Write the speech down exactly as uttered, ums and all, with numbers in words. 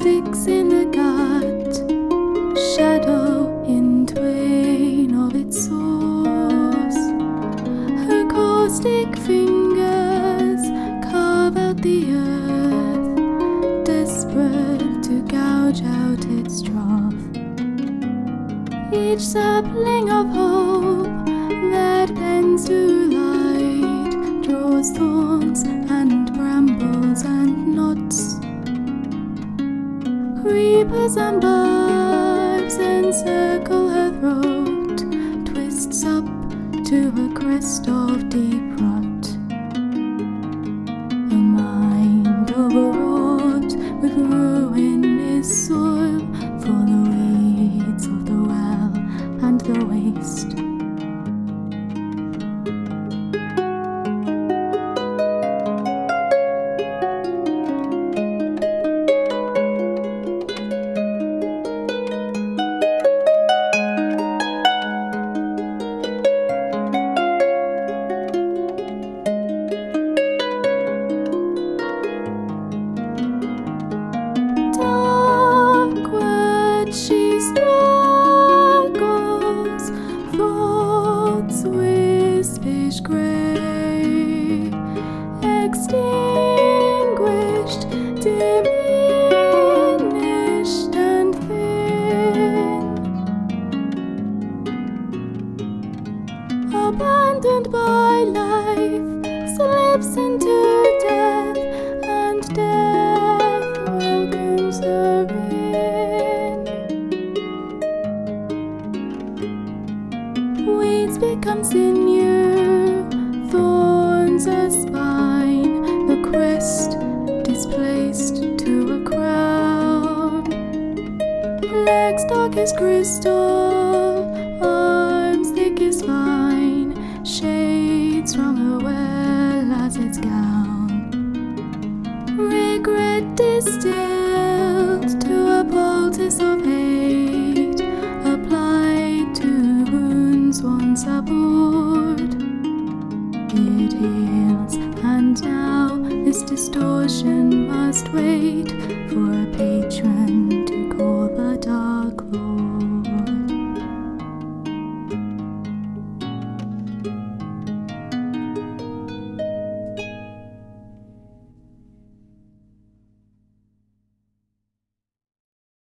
sticks in the gut, shadow in twain of its source. Her caustic fingers carve out the earth, desperate to gouge out its trough. Each sapling of hope that bends to light draws thorns and brambles and knots. Creepers and barbs encircle her throat, twists up to a crest of deep rot. A mind overwrought with ruin is soil for the weeds of the well and the waste. She struggles, thoughts wispish grey, extinguished, diminished and thin, abandoned by life, slips into death, and death welcomes her in. Weeds become sinew, thorns a spine, the crest displaced to a crown. Legs dark as crystal,